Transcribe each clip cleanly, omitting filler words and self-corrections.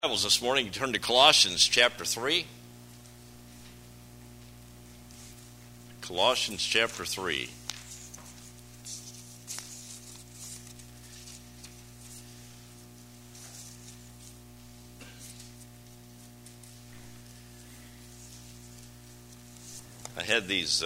Bibles this morning, you turn to Colossians chapter 3. Colossians chapter 3. I had these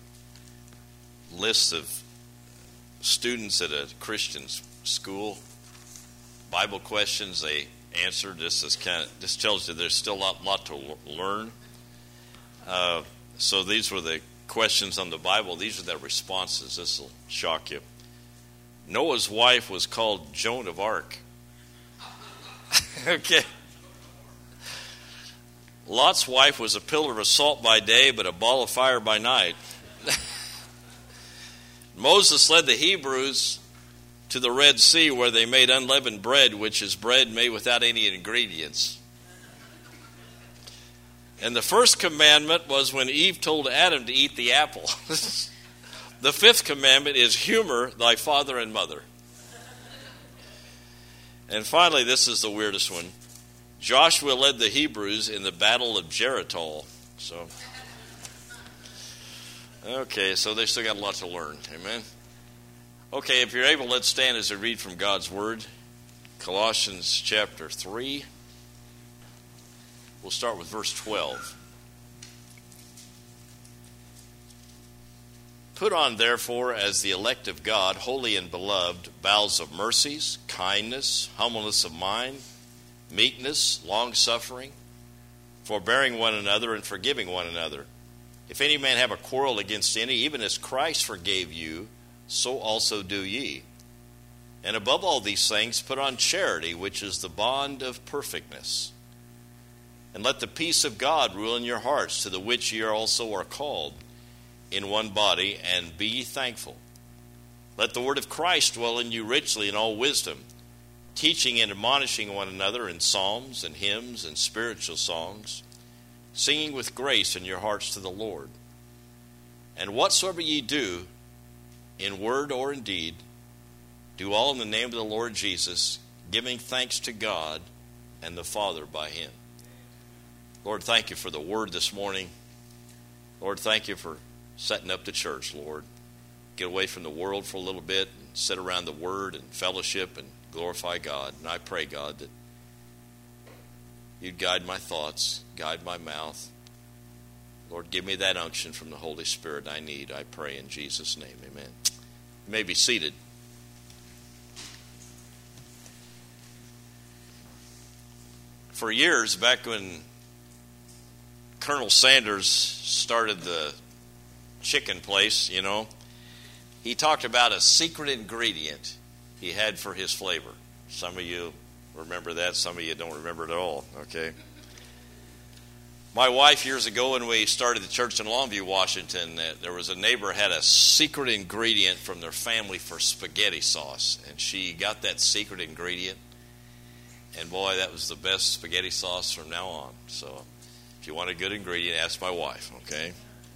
lists of students at a Christian school, Bible questions they answered. This tells you there's still a lot to learn. So these were the questions on the Bible. These are their responses. This will shock you. Noah's wife was called Joan of Arc. Okay. Lot's wife was a pillar of salt by day, but a ball of fire by night. Moses led the Hebrews to the Red Sea, where they made unleavened bread, which is bread made without any ingredients. And the first commandment was when Eve told Adam to eat the apple. The fifth commandment is humor thy father and mother. And finally, this is the weirdest one. Joshua led the Hebrews in the battle of Jericho. Okay, so they still got a lot to learn. Amen. Okay, if you're able, let's stand as we read from God's Word. Colossians chapter 3. We'll start with verse 12. Put on, therefore, as the elect of God, holy and beloved, bowels of mercies, kindness, humbleness of mind, meekness, long-suffering, forbearing one another and forgiving one another. If any man have a quarrel against any, even as Christ forgave you, so also do ye. And above all these things, put on charity, which is the bond of perfectness. And let the peace of God rule in your hearts, to the which ye also are called, in one body, and be ye thankful. Let the word of Christ dwell in you richly in all wisdom, teaching and admonishing one another in psalms and hymns and spiritual songs, singing with grace in your hearts to the Lord. And whatsoever ye do, in word or in deed, do all in the name of the Lord Jesus, giving thanks to God and the Father by Him. Lord, thank you for the word this morning. Lord, thank you for setting up the church, Lord. Get away from the world for a little bit and sit around the word and fellowship and glorify God. And I pray, God, that you'd guide my thoughts, guide my mouth. Lord, give me that unction from the Holy Spirit I need, I pray in Jesus' name. Amen. You may be seated. For years, back when Colonel Sanders started the chicken place, he talked about a secret ingredient he had for his flavor. Some of you remember that, some of you don't remember it at all, okay? My wife, years ago, when we started the church in Longview, Washington, there was a neighbor had a secret ingredient from their family for spaghetti sauce. And she got that secret ingredient. And boy, that was the best spaghetti sauce from now on. So if you want a good ingredient, ask my wife, okay?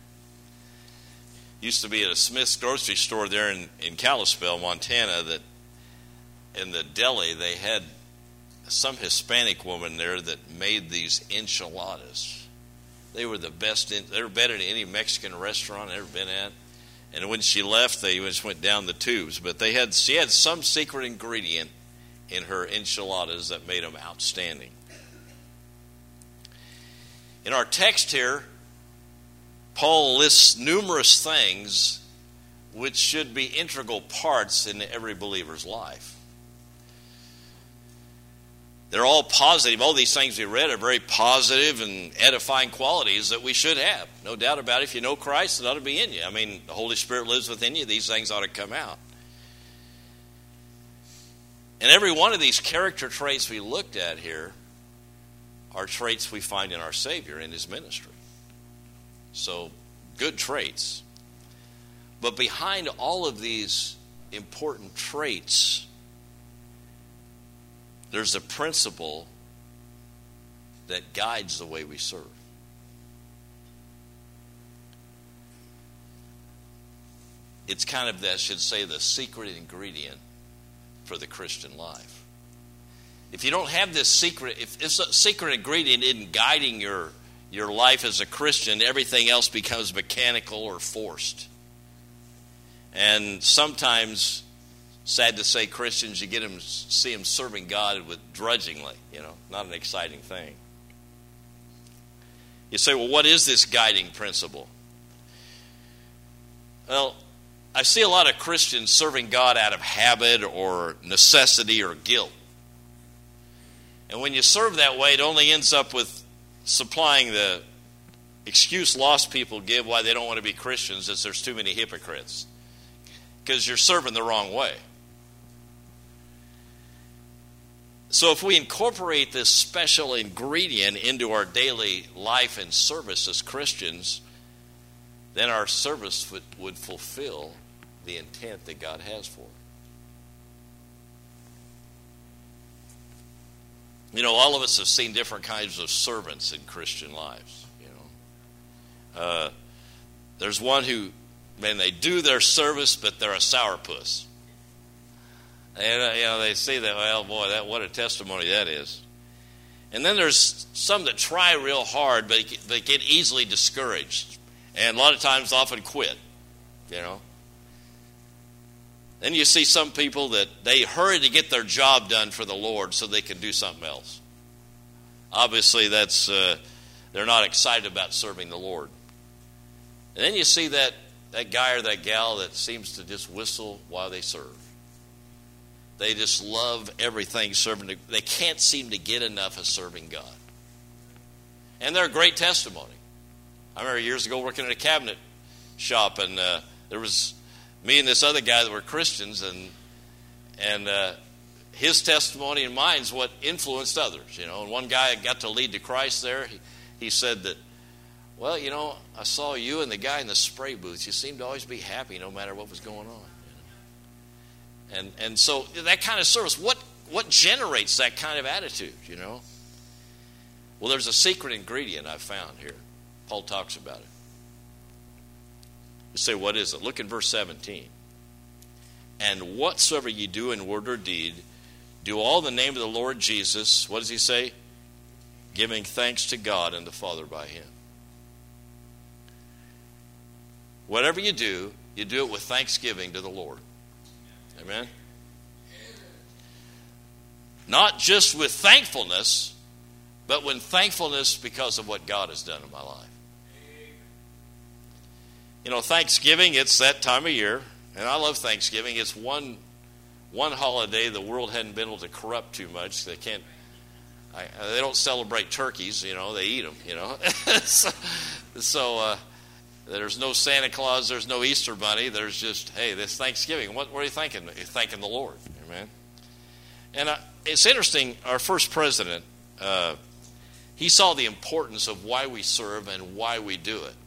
Used to be at a Smith's grocery store there in Kalispell, Montana, that in the deli they had some Hispanic woman there that made these enchiladas. They were the best. They were better than any Mexican restaurant I've ever been at. And when she left, they just went down the tubes. But she had some secret ingredient in her enchiladas that made them outstanding. In our text here, Paul lists numerous things which should be integral parts in every believer's life. They're all positive. All these things we read are very positive and edifying qualities that we should have. No doubt about it. If you know Christ, it ought to be in you. I mean, the Holy Spirit lives within you. These things ought to come out. And every one of these character traits we looked at here are traits we find in our Savior in His ministry. So, good traits. But behind all of these important traits, there's a principle that guides the way we serve. It's kind of, I should say, the secret ingredient for the Christian life. if you don't have this secret, if this secret ingredient isn't guiding your life as a Christian, everything else becomes mechanical or forced. And sometimes, sad to say, Christians, you see them serving God with drudgingly, not an exciting thing. You say, well, what is this guiding principle? Well, I see a lot of Christians serving God out of habit or necessity or guilt. And when you serve that way, it only ends up with supplying the excuse lost people give why they don't want to be Christians, is there's too many hypocrites. Because you're serving the wrong way. So if we incorporate this special ingredient into our daily life and service as Christians, then our service would fulfill the intent that God has for it. All of us have seen different kinds of servants in Christian lives. There's one who, they do their service, but they're a sourpuss. And they say that, well, boy, what a testimony that is. And then there's some that try real hard, but they get easily discouraged. And a lot of times often quit, Then you see some people that they hurry to get their job done for the Lord so they can do something else. Obviously, that's they're not excited about serving the Lord. And then you see that guy or that gal that seems to just whistle while they serve. They just love everything serving. They can't seem to get enough of serving God. And they're a great testimony. I remember years ago working in a cabinet shop, and there was me and this other guy that were Christians, and his testimony and mine is what influenced others. And one guy got to lead to Christ there. He said that, well, I saw you and the guy in the spray booth. You seemed to always be happy no matter what was going on. And so that kind of service, what generates that kind of attitude, Well, there's a secret ingredient I've found here. Paul talks about it. You say, what is it? Look in verse 17. And whatsoever ye do in word or deed, do all in the name of the Lord Jesus. What does he say? Giving thanks to God and the Father by him. Whatever you do it with thanksgiving to the Lord. Amen? Not just with thankfulness, but with thankfulness because of what God has done in my life. Thanksgiving, it's that time of year, and I love Thanksgiving. It's one holiday the world hadn't been able to corrupt too much. They don't celebrate turkeys, they eat them, So there's no Santa Claus, there's no Easter Bunny, there's just, hey, this Thanksgiving. What are you thanking? You're thanking the Lord, amen? And it's interesting, our first president, he saw the importance of why we serve and why we do it.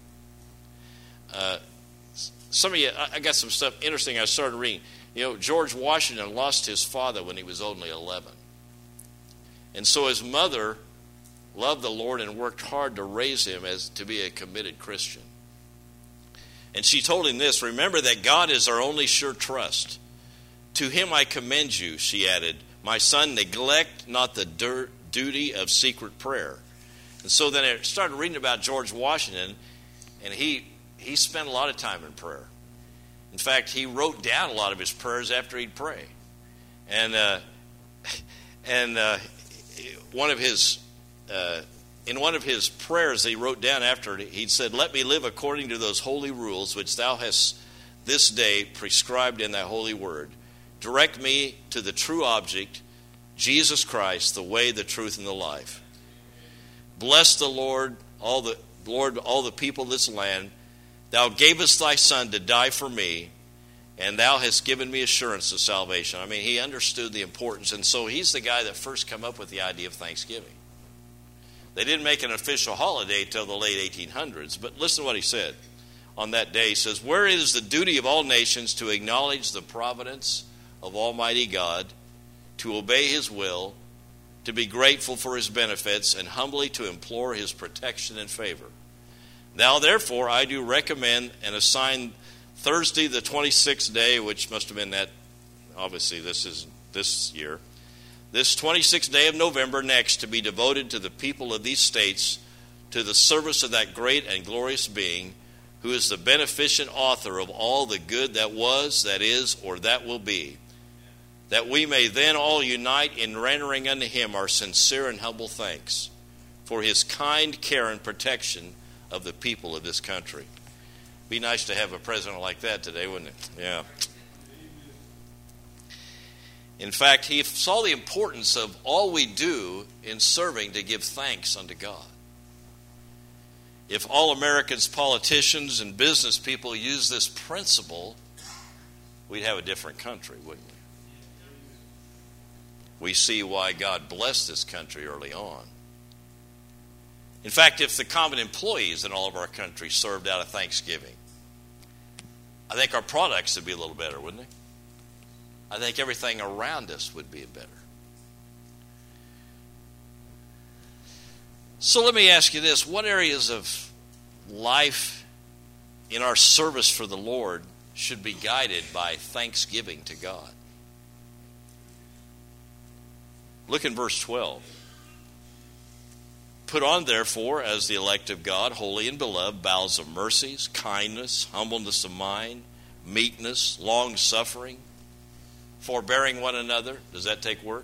Some of you, I got some stuff interesting I started reading. George Washington lost his father when he was only 11. And so his mother loved the Lord and worked hard to raise him to be a committed Christian. And she told him this, remember that God is our only sure trust. To him I commend you, she added. My son, neglect not the duty of secret prayer. And so then I started reading about George Washington, and he spent a lot of time in prayer. In fact, he wrote down a lot of his prayers after he'd pray. And one of his in one of his prayers he wrote down after, he said, let me live according to those holy rules which thou hast this day prescribed in thy holy word. Direct me to the true object, Jesus Christ, the way, the truth, and the life. Bless the Lord, all the people of this land. Thou gavest thy son to die for me, and thou hast given me assurance of salvation. I mean, he understood the importance, and so he's the guy that first come up with the idea of Thanksgiving. They didn't make an official holiday till the late 1800s, but listen to what he said on that day. He says, where it is the duty of all nations to acknowledge the providence of Almighty God, to obey his will, to be grateful for his benefits, and humbly to implore his protection and favor. Now, therefore, I do recommend and assign Thursday, the 26th day, which must have been that, obviously this is this year, this 26th day of November next to be devoted to the people of these states, to the service of that great and glorious being who is the beneficent author of all the good that was, that is, or that will be, that we may then all unite in rendering unto him our sincere and humble thanks for his kind care and protection of the people of this country. Be nice to have a president like that today, wouldn't it? Yeah. In fact, he saw the importance of all we do in serving to give thanks unto God. If all Americans, politicians, and business people use this principle, we'd have a different country, wouldn't we? We see why God blessed this country early on. In fact, if the common employees in all of our country served out of Thanksgiving, I think our products would be a little better, wouldn't they? I think everything around us would be better. So let me ask you this. What areas of life in our service for the Lord should be guided by thanksgiving to God? Look in verse 12. Put on, therefore, as the elect of God, holy and beloved, bowels of mercies, kindness, humbleness of mind, meekness, long-suffering, forbearing one another. Does that take work?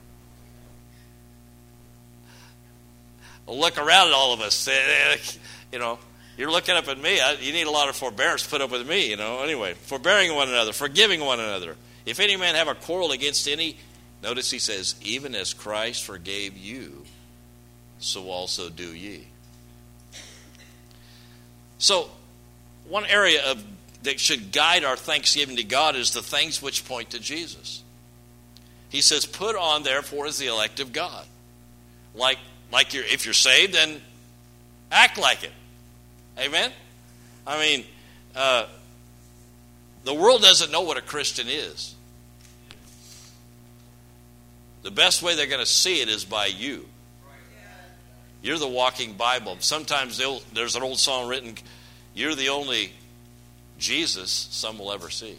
Well, look around at all of us. You know, you're looking up at me. You need a lot of forbearance to put up with me, you know. Anyway, forbearing one another, forgiving one another. If any man have a quarrel against any, notice he says, even as Christ forgave you, so also do ye. So, one area that should guide our thanksgiving to God is the things which point to Jesus. He says, put on, therefore, as the elect of God. If you're saved, then act like it. Amen? I mean, the world doesn't know what a Christian is. The best way they're going to see it is by you. You're the walking Bible. Sometimes there's an old song written, you're the only Jesus some will ever see.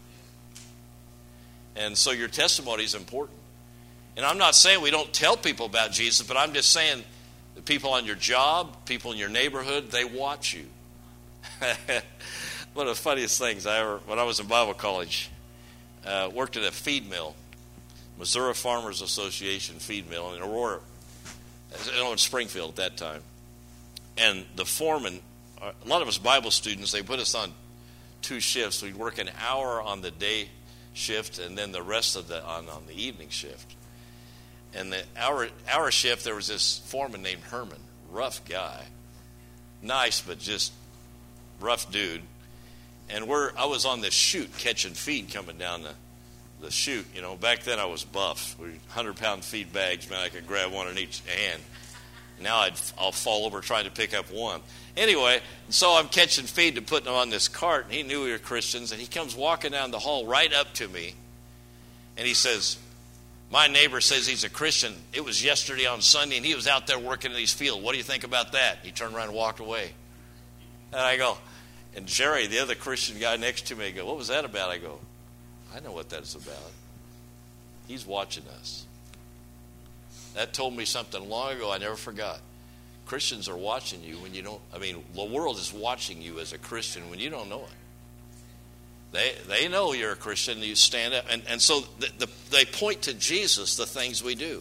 And so your testimony is important. And I'm not saying we don't tell people about Jesus, but I'm just saying the people on your job, people in your neighborhood, they watch you. One of the funniest things when I was in Bible college, worked at a feed mill, Missouri Farmers Association feed mill in Aurora, in Springfield at that time. And the foreman, a lot of us Bible students, they put us on 2 shifts. We'd work an hour on the day shift and then the rest of on the evening shift. And the hour shift, there was this foreman named Herman, rough guy, nice but just rough dude. And I was on this chute catching feed coming down the chute. You know, back then I was buff. 100-pound feed bags, man, I could grab one in each hand. Now I'll fall over trying to pick up one. Anyway, so I'm catching feed to put them on this cart, and he knew we were Christians, and he comes walking down the hall right up to me, and he says, my neighbor says he's a Christian. It was yesterday on Sunday, and he was out there working in these fields. What do you think about that? He turned around and walked away. And I go, and Jerry, the other Christian guy next to me, I go, what was that about? I go, I know what that is about. He's watching us. That told me something long ago I never forgot. Christians are watching you when you don't, the world is watching you as a Christian when you don't know it. They know you're a Christian, you stand up. And so they point to Jesus, the things we do.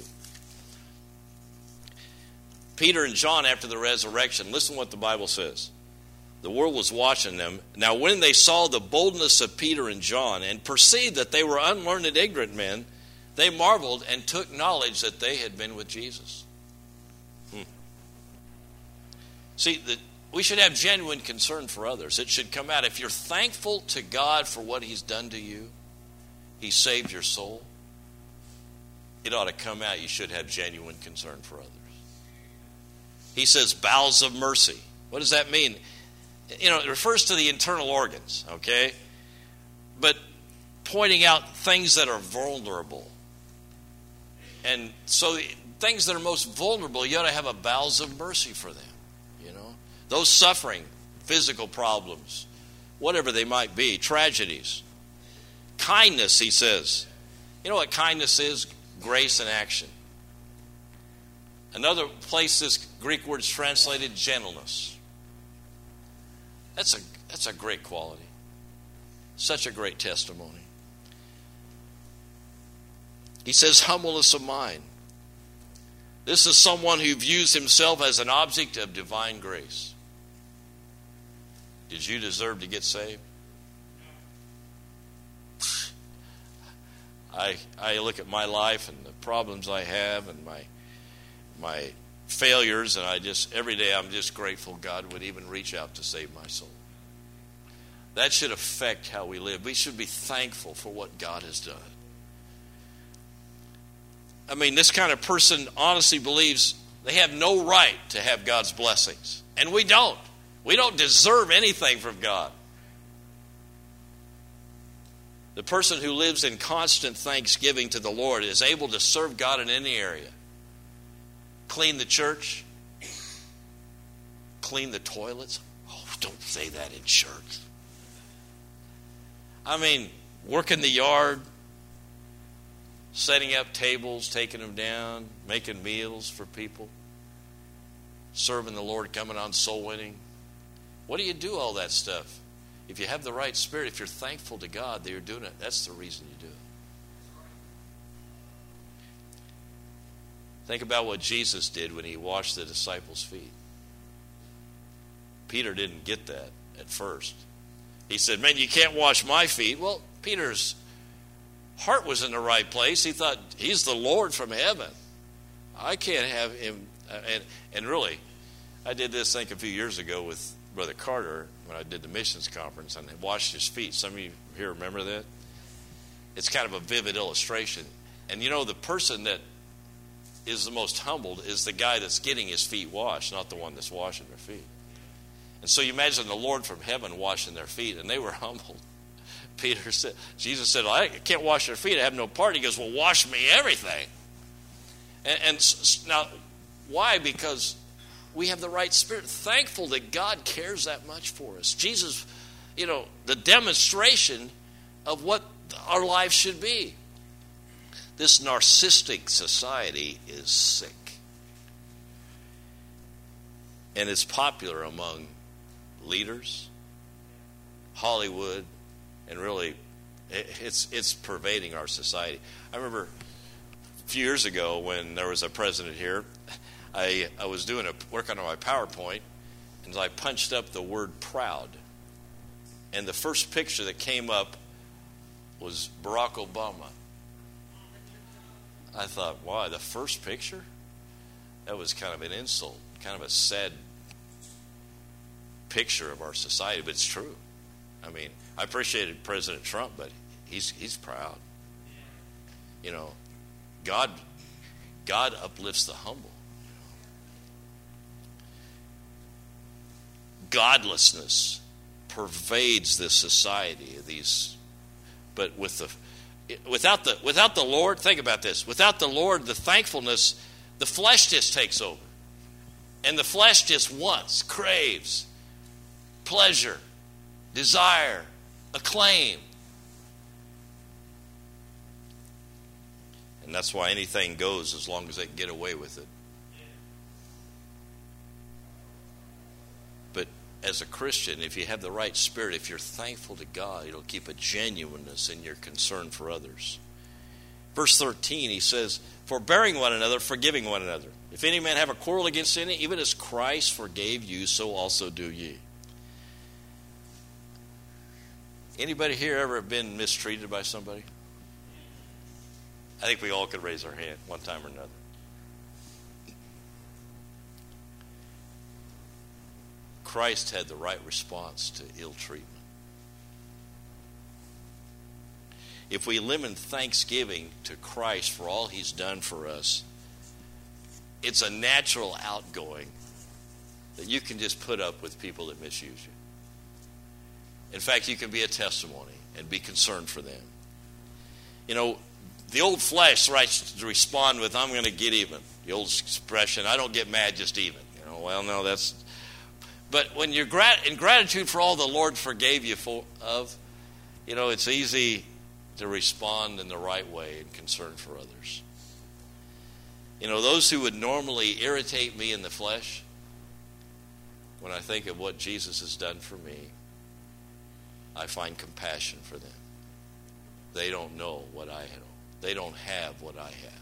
Peter and John, after the resurrection, listen to what the Bible says. The world was watching them. Now when they saw the boldness of Peter and John and perceived that they were unlearned, ignorant men, they marveled and took knowledge that they had been with Jesus. See, we should have genuine concern for others. It should come out. If you're thankful to God for what he's done to you, he saved your soul, it ought to come out. You should have genuine concern for others. He says bowels of mercy. What does that mean? You know, it refers to the internal organs, okay? But pointing out things that are vulnerable. And so things that are most vulnerable, you ought to have a bowels of mercy for them. You know, those suffering, physical problems, whatever they might be, tragedies. Kindness, he says. You know what kindness is? Grace in action. Another place this Greek word is translated gentleness. That's a great quality. Such a great testimony. He says humbleness of mind. This is someone who views himself as an object of divine grace. Did you deserve to get saved? I look at my life and the problems I have and my failures, and every day I'm just grateful God would even reach out to save my soul. That should affect how we live. We should be thankful for what God has done. I mean, this kind of person honestly believes they have no right to have God's blessings. And we don't. We don't deserve anything from God. The person who lives in constant thanksgiving to the Lord is able to serve God in any area. Clean the church. Clean the toilets. Oh, don't say that in church. I mean, work in the yard. Setting up tables, taking them down, making meals for people, serving the Lord, coming on soul winning. What do you do all that stuff? If you have the right spirit, if you're thankful to God that you're doing it, that's the reason you do it. Think about what Jesus did when he washed the disciples' feet. Peter didn't get that at first. He said, man, you can't wash my feet. Well, Peter's heart was in the right place. He thought, he's the Lord from heaven. I can't have him. And really, I did this, I think, a few years ago with Brother Carter when I did the missions conference, and I washed his feet. Some of you here remember that? It's kind of a vivid illustration. And you know, the person that is the most humbled is the guy that's getting his feet washed, not the one that's washing their feet. And so you imagine the Lord from heaven washing their feet, and they were humbled. Jesus said, I can't wash your feet. I have no part. He goes, well, wash me everything. And now, why? Because we have the right spirit. Thankful that God cares that much for us. Jesus, the demonstration of what our life should be. This narcissistic society is sick. And it's popular among leaders, Hollywood, and really, it's pervading our society. I remember a few years ago when there was a president here, I was doing work on my PowerPoint, and I punched up the word proud. And the first picture that came up was Barack Obama. I thought, wow, the first picture? That was kind of an insult, kind of a sad picture of our society, but it's true. I mean, I appreciated President Trump, but he's proud. God uplifts the humble. Godlessness pervades this society. But without the Lord, think about this. Without the Lord, the thankfulness, the flesh just takes over, and the flesh just wants, craves, pleasure, desire, acclaim. And that's why anything goes as long as they can get away with it. But as a Christian, if you have the right spirit, if you're thankful to God, it'll keep a genuineness in your concern for others. Verse 13, he says, forbearing one another, forgiving one another. If any man have a quarrel against any, even as Christ forgave you, so also do ye. Anybody here ever been mistreated by somebody? I think we all could raise our hand one time or another. Christ had the right response to ill treatment. If we limit thanksgiving to Christ for all he's done for us, it's a natural outgoing that you can just put up with people that misuse you. In fact, you can be a testimony and be concerned for them. The old flesh tries to respond with, I'm going to get even. The old expression, I don't get mad, just even. Well, no, that's... But when you're in gratitude for all the Lord forgave you it's easy to respond in the right way and concern for others. Those who would normally irritate me in the flesh, when I think of what Jesus has done for me, I find compassion for them. They don't know what I know. They don't have what I have.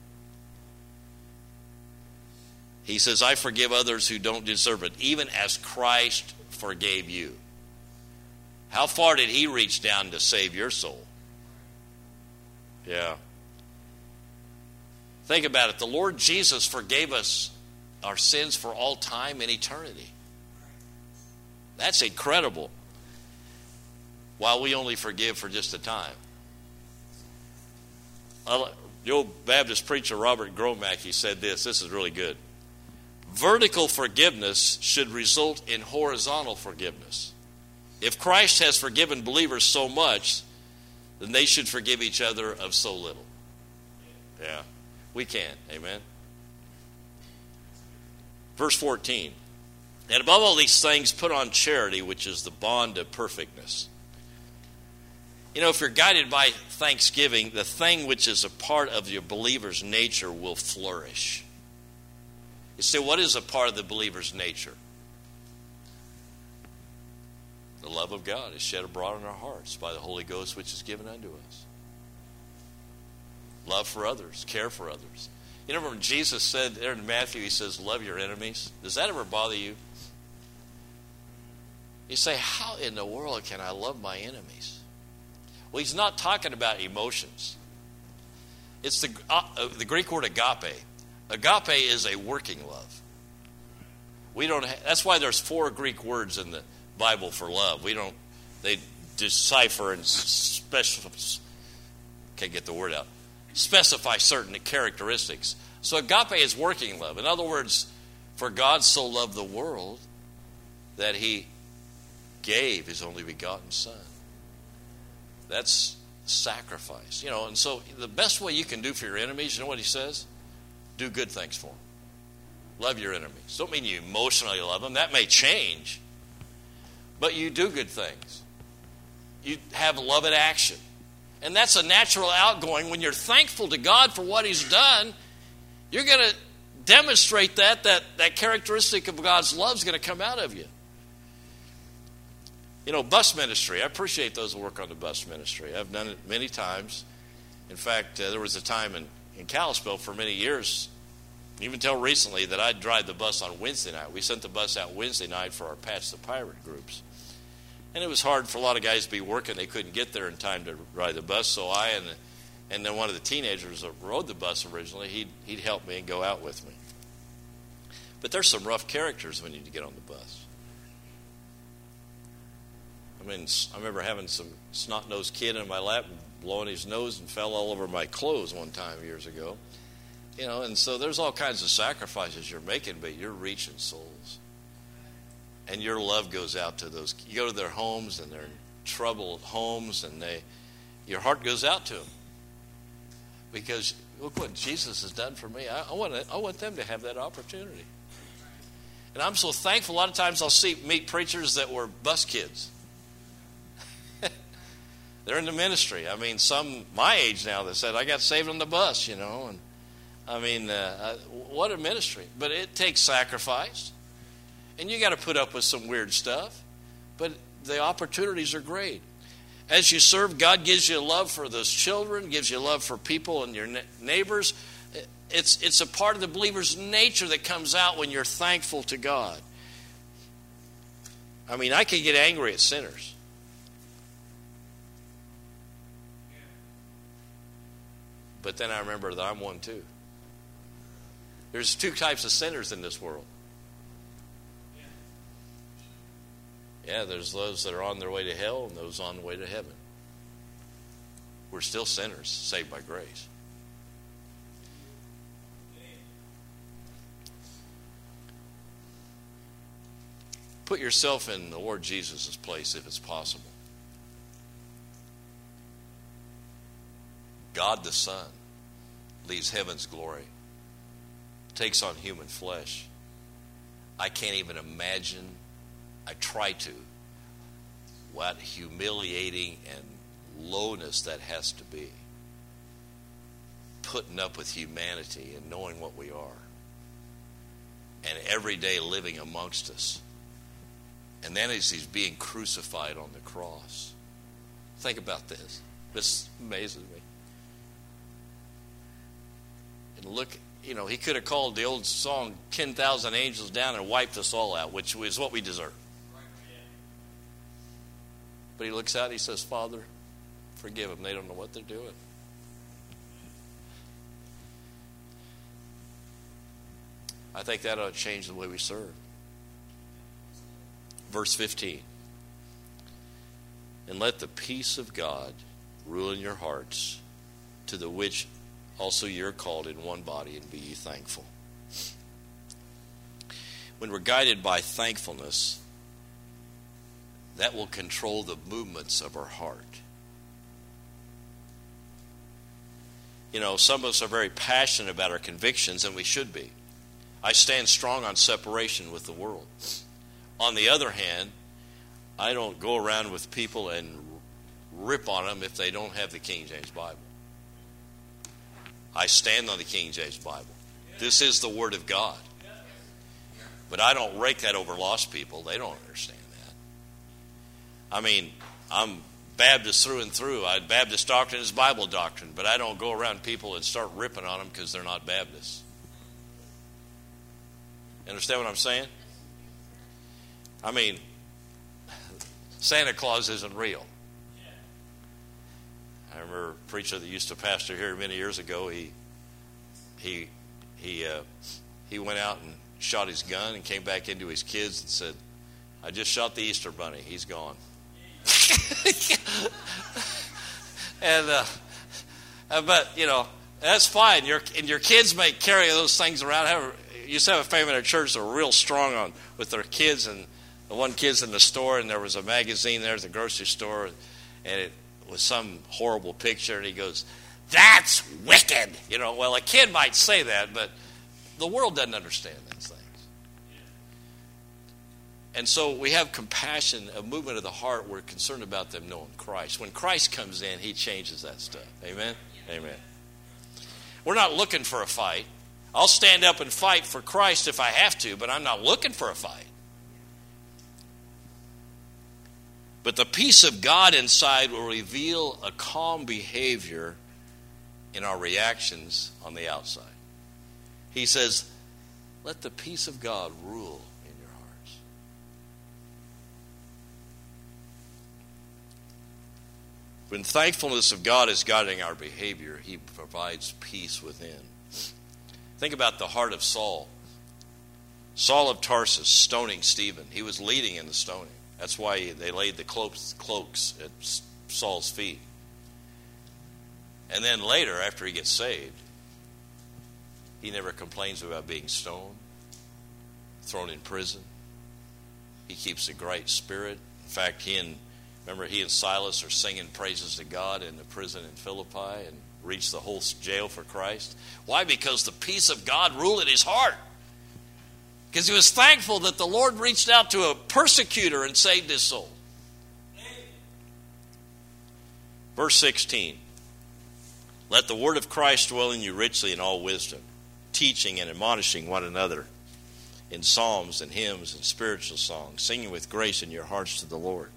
He says, I forgive others who don't deserve it, even as Christ forgave you. How far did he reach down to save your soul? Yeah. Think about it. The Lord Jesus forgave us our sins for all time and eternity. That's incredible. While we only forgive for just a time. The old Baptist preacher Robert Gromack, he said this. This is really good. Vertical forgiveness should result in horizontal forgiveness. If Christ has forgiven believers so much, then they should forgive each other of so little. Yeah, we can. Amen. Verse 14. And above all these things, put on charity, which is the bond of perfectness. If you're guided by thanksgiving, the thing which is a part of your believer's nature will flourish. You say, what is a part of the believer's nature? The love of God is shed abroad in our hearts by the Holy Ghost, which is given unto us. Love for others, care for others. When Jesus said there in Matthew, he says, love your enemies. Does that ever bother you? You say, how in the world can I love my enemies? Well, he's not talking about emotions. It's the Greek word agape. Agape is a working love. That's why there's 4 Greek words in the Bible for love. They decipher and can't get the word out. Specify certain characteristics. So agape is working love. In other words, for God so loved the world that he gave his only begotten Son. That's sacrifice. And so the best way you can do for your enemies, you know what he says? Do good things for them. Love your enemies. Don't mean you emotionally love them. That may change. But you do good things. You have love in action. And that's a natural outgoing. When you're thankful to God for what he's done, you're going to demonstrate that characteristic of God's love is going to come out of you. Bus ministry. I appreciate those who work on the bus ministry. I've done it many times. In fact, there was a time in Kalispell for many years, even until recently, that I'd drive the bus on Wednesday night. We sent the bus out Wednesday night for our Patch the Pirate groups. And it was hard for a lot of guys to be working. They couldn't get there in time to ride the bus. So I and then one of the teenagers that rode the bus originally, he'd help me and go out with me. But there's some rough characters when you get on the bus. I remember having some snot-nosed kid in my lap blowing his nose and fell all over my clothes one time years ago. And so there's all kinds of sacrifices you're making, but you're reaching souls. And your love goes out to those. You go to their homes, and they're in troubled homes, and your heart goes out to them. Because look what Jesus has done for me. I want them to have that opportunity. And I'm so thankful. A lot of times I'll meet preachers that were bus kids. They're in the ministry. Some my age now that said, I got saved on the bus, and what a ministry. But it takes sacrifice. And you got to put up with some weird stuff. But the opportunities are great. As you serve, God gives you love for those children, gives you love for people and your neighbors. It's a part of the believer's nature that comes out when you're thankful to God. I can get angry at sinners. But then I remember that I'm one too. There's 2 types of sinners in this world. Yeah, there's those that are on their way to hell and those on the way to heaven. We're still sinners, saved by grace. Put yourself in the Lord Jesus' place if it's possible. God the Son leaves heaven's glory, takes on human flesh. I can't even imagine, I try to, what humiliating and lowness that has to be. putting up with humanity and knowing what we are, and every day living amongst us. And then as he's being crucified on the cross. Think about this. This amazes me. And look, he could have called the old song 10,000 angels down and wiped us all out, which is what we deserve. But he looks out and he says, Father, forgive them. They don't know what they're doing. I think that ought to change the way we serve. Verse 15. And let the peace of God rule in your hearts, to the which also you're called in one body, and be ye thankful. When we're guided by thankfulness, that will control the movements of our heart. Some of us are very passionate about our convictions, and we should be. I stand strong on separation with the world. On the other hand, I don't go around with people and rip on them if they don't have the King James Bible. I stand on the King James Bible. This is the Word of God. But I don't rake that over lost people. They don't understand that. I'm Baptist through and through. Baptist doctrine is Bible doctrine, but I don't go around people and start ripping on them because they're not Baptists. You understand what I'm saying? Santa Claus isn't real. I remember a preacher that used to pastor here many years ago. He went out and shot his gun and came back into his kids and said, I just shot the Easter bunny. He's gone. But that's fine. Your kids may carry those things around. I used to have a family in our church that were real strong with their kids, and the one kid's in the store, and there was a magazine there at the grocery store, and it was some horrible picture, and he goes, "That's wicked." Well, a kid might say that, but the world doesn't understand those things. And so we have compassion, a movement of the heart. We're concerned about them knowing Christ. When Christ comes in, he changes that stuff. Amen? Amen. We're not looking for a fight. I'll stand up and fight for Christ if I have to, but I'm not looking for a fight. But the peace of God inside will reveal a calm behavior in our reactions on the outside. He says, let the peace of God rule in your hearts. When thankfulness of God is guiding our behavior, he provides peace within. Think about the heart of Saul. Saul of Tarsus stoning Stephen. He was leading in the stoning. That's why they laid the cloaks at Saul's feet. And then later, after he gets saved, he never complains about being stoned, thrown in prison. He keeps a great spirit. In fact, he and Silas are singing praises to God in the prison in Philippi and reached the whole jail for Christ. Why? Because the peace of God ruled in his heart. Because he was thankful that the Lord reached out to a persecutor and saved his soul. Verse 16. Let the word of Christ dwell in you richly in all wisdom, teaching and admonishing one another in psalms and hymns and spiritual songs, singing with grace in your hearts to the Lord.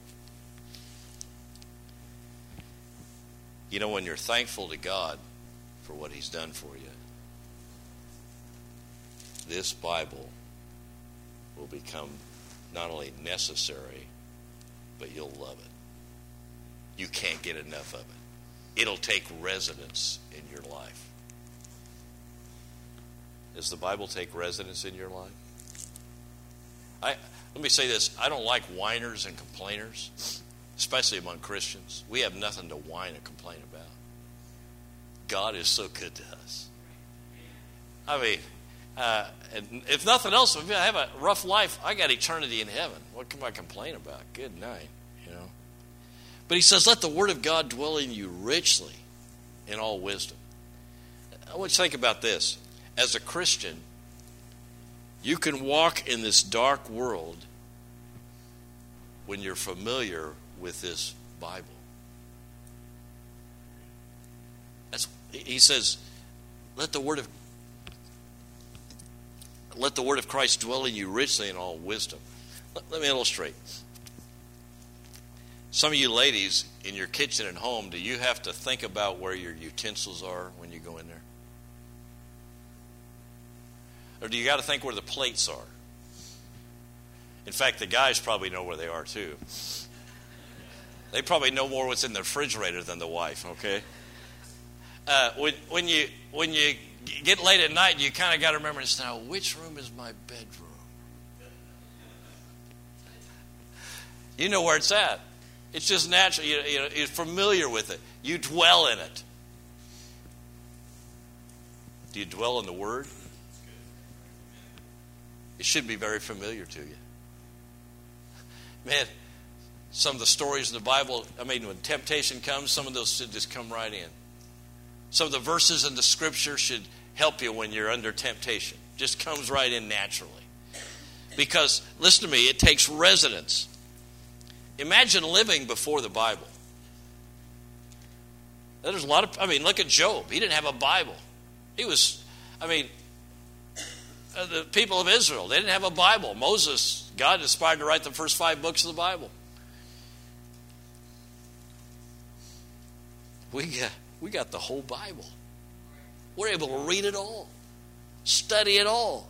When you're thankful to God for what he's done for you, this Bible will become not only necessary, but you'll love it. You can't get enough of it. It'll take residence in your life. Does the Bible take residence in your life? Let me say this. I don't like whiners and complainers, especially among Christians. We have nothing to whine and complain about. God is so good to us. And if nothing else, if I have a rough life, I got eternity in heaven. What can I complain about? Good night, But he says, let the word of God dwell in you richly in all wisdom. I want you to think about this. As a Christian, you can walk in this dark world when you're familiar with this Bible. He says, let the word of Christ dwell in you richly in all wisdom. Let me illustrate. Some of you ladies in your kitchen at home, do you have to think about where your utensils are when you go in there? Or do you got to think where the plates are? In fact, the guys probably know where they are too. They probably know more what's in the refrigerator than the wife, okay? When you get late at night, you kind of got to remember now, which room is my bedroom? You know where it's at. It's just natural. You're familiar with it. You dwell in it. Do you dwell in the Word? It should be very familiar to you. Man, some of the stories in the Bible, when temptation comes, some of those should just come right in. Some of the verses in the Scripture should help you when you're under temptation. Just comes right in naturally. Because, listen to me, it takes residence. Imagine living before the Bible. There's a lot of, look at Job. He didn't have a Bible. He was, the people of Israel, they didn't have a Bible. Moses, God inspired to write the first 5 books of the Bible. We got the whole Bible. We're able to read it all, study it all.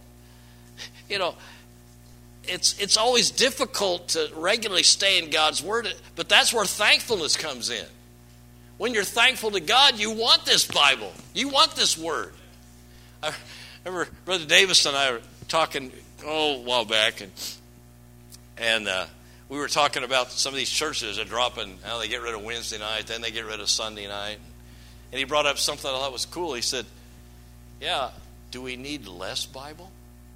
It's always difficult to regularly stay in God's Word, but that's where thankfulness comes in. When you're thankful to God, you want this Bible. You want this Word. I remember Brother Davis and I were talking a while back, and we were talking about some of these churches are dropping, they get rid of Wednesday night, then they get rid of Sunday night. And he brought up something I thought was cool. He said, do we need less Bible?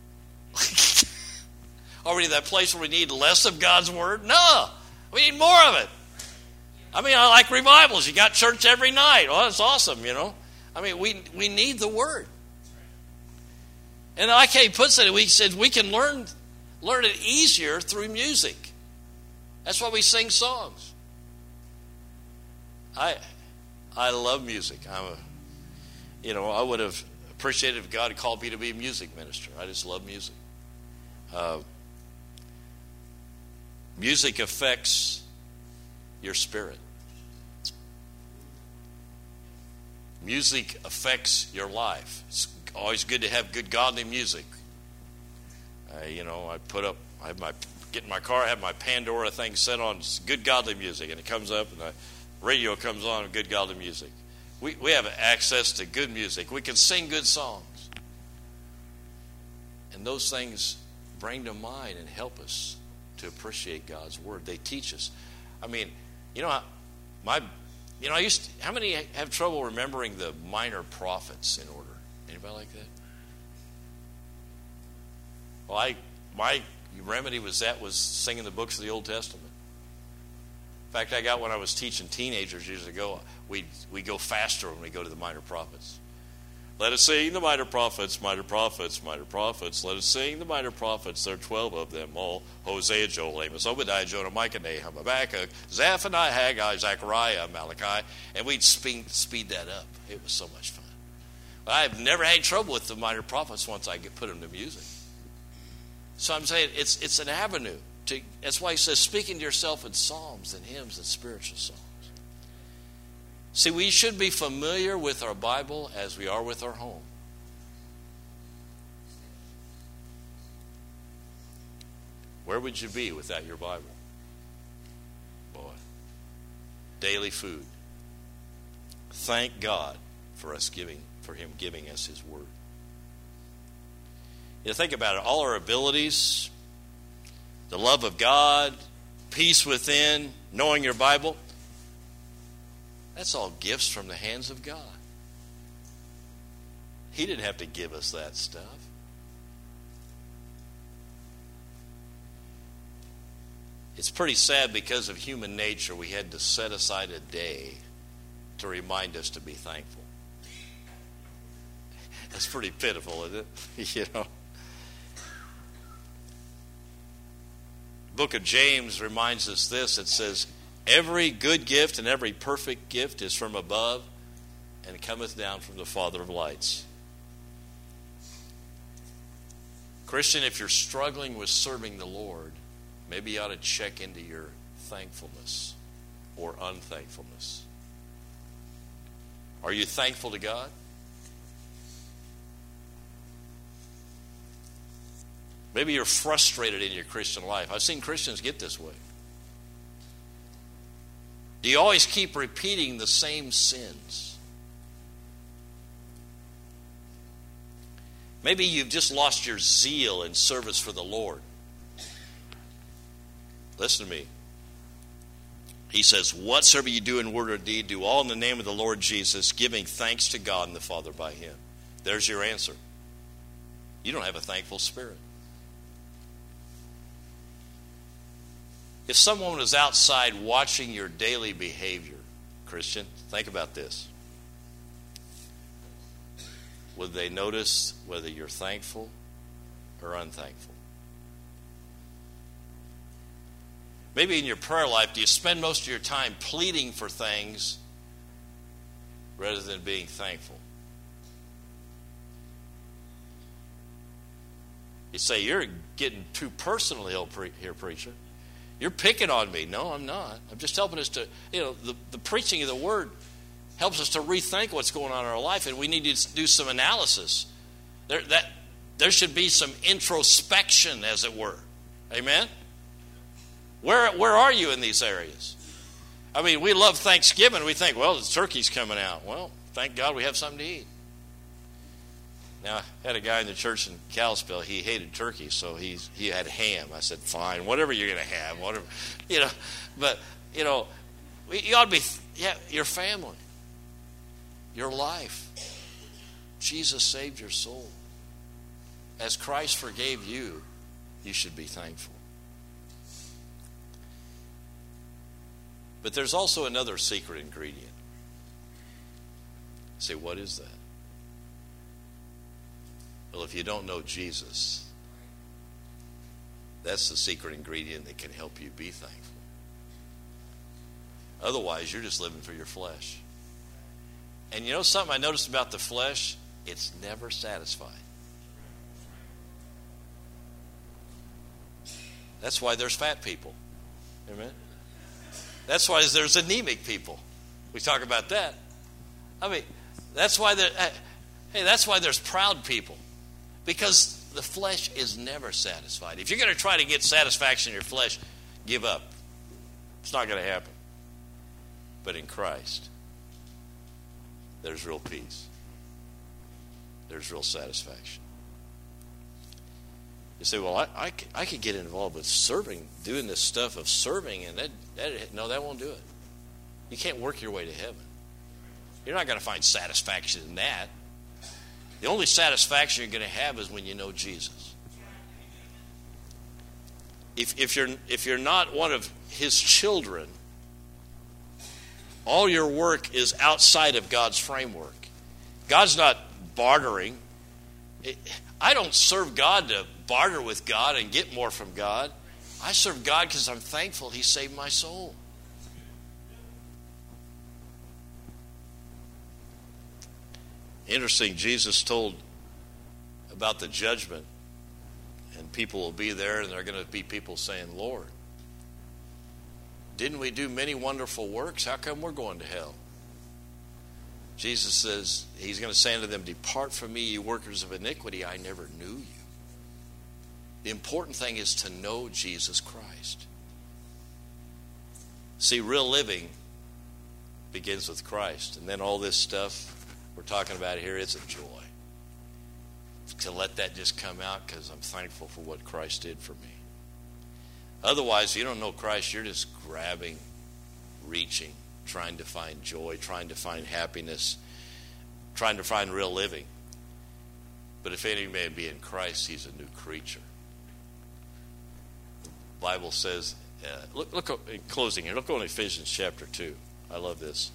Are we in that place where we need less of God's Word? No, we need more of it. I like revivals. You got church every night. Oh, that's awesome, we need the Word. And like he puts it, he said we can learn it easier through music. That's why we sing songs. I love music. I would have appreciated if God had called me to be a music minister. I just love music. Music affects your spirit. Music affects your life. It's always good to have good godly music. Get in my car, I have my Pandora thing set on good godly music, and it comes up, and the radio comes on, good godly music. We have access to good music. We can sing good songs. And those things bring to mind and help us to appreciate God's Word. They teach us. How many have trouble remembering the minor prophets in order? Anybody like that? Well, my remedy was singing the books of the Old Testament. In fact, I got when I was teaching teenagers years ago, we go faster when we go to the minor prophets. Let us sing the minor prophets, minor prophets, minor prophets. Let us sing the minor prophets. There are 12 of them all. Hosea, Joel, Amos, Obadiah, Jonah, Micah, Nahum, Habakkuk, Zephaniah, Haggai, Zechariah, Malachi. And we'd speed that up. It was so much fun. But I've never had trouble with the minor prophets once I put them to music. So I'm saying it's an avenue. That's why he says, speaking to yourself in psalms and hymns and spiritual songs. See, we should be familiar with our Bible as we are with our home. Where would you be without your Bible? Boy. Daily food. Thank God for Him giving us His Word. Think about it. All our abilities, the love of God, peace within, knowing your Bible, that's all gifts from the hands of God. He didn't have to give us that stuff. It's pretty sad because of human nature we had to set aside a day to remind us to be thankful. That's pretty pitiful, isn't it? The book of James reminds us this. It says, every good gift and every perfect gift is from above and cometh down from the Father of lights. Christian, if you're struggling with serving the Lord, maybe you ought to check into your thankfulness or unthankfulness. Are you thankful to God? Maybe you're frustrated in your Christian life. I've seen Christians get this way. Do you always keep repeating the same sins? Maybe you've just lost your zeal in service for the Lord. Listen to me. He says, whatsoever you do in word or deed, do all in the name of the Lord Jesus, giving thanks to God and the Father by Him. There's your answer. You don't have a thankful spirit. If someone was outside watching your daily behavior, Christian, think about this. Would they notice whether you're thankful or unthankful? Maybe in your prayer life, do you spend most of your time pleading for things rather than being thankful? You say, you're getting too personal here, preacher. You're picking on me. No, I'm not. I'm just helping us to, the preaching of the Word helps us to rethink what's going on in our life, and we need to do some analysis. There should be some introspection, as it were. Amen? Where are you in these areas? I mean, we love Thanksgiving. We think, well, the turkey's coming out. Well, thank God we have something to eat. Now, I had a guy in the church in Kalispell. He hated turkey, so he had ham. I said, fine, whatever you're going to have, whatever, But, you ought to be, your family, your life. Jesus saved your soul. As Christ forgave you, you should be thankful. But there's also another secret ingredient. Say, what is that? Well, if you don't know Jesus, that's the secret ingredient that can help you be thankful. Otherwise, you're just living for your flesh. And you know something I noticed about the flesh? It's never satisfied. That's why there's fat people. Amen? That's why there's anemic people. We talk about that. I mean, that's why there's proud people. Because the flesh is never satisfied. If you're going to try to get satisfaction in your flesh, give up. It's not going to happen. But in Christ, there's real peace. There's real satisfaction. You say, well, I could get involved with serving, doing this stuff of serving, and that won't do it. You can't work your way to heaven. You're not going to find satisfaction in that. The only satisfaction you're going to have is when you know Jesus. If you're not one of His children, all your work is outside of God's framework. God's not bartering. I don't serve God to barter with God and get more from God. I serve God because I'm thankful He saved my soul. Interesting, Jesus told about the judgment, and people will be there, and there are going to be people saying, Lord, didn't we do many wonderful works? How come we're going to hell? Jesus says, He's going to say unto them, depart from me, you workers of iniquity, I never knew you. The important thing is to know Jesus Christ. See, real living begins with Christ, and then all this stuff we're talking about here, it's a joy. To let that just come out because I'm thankful for what Christ did for me. Otherwise, if you don't know Christ, you're just grabbing, reaching, trying to find joy, trying to find happiness, trying to find real living. But if any man be in Christ, he's a new creature. The Bible says, look in closing here, look on Ephesians chapter 2. I love this.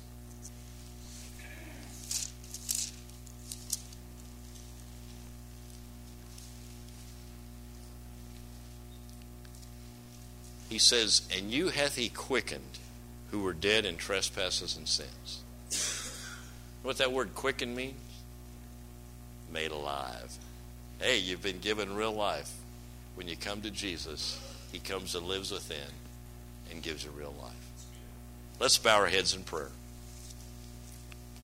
He says, and you hath He quickened, who were dead in trespasses and sins. What that word quicken means? Made alive. Hey, you've been given real life. When you come to Jesus, he comes and lives within and gives you real life. Let's bow our heads in prayer.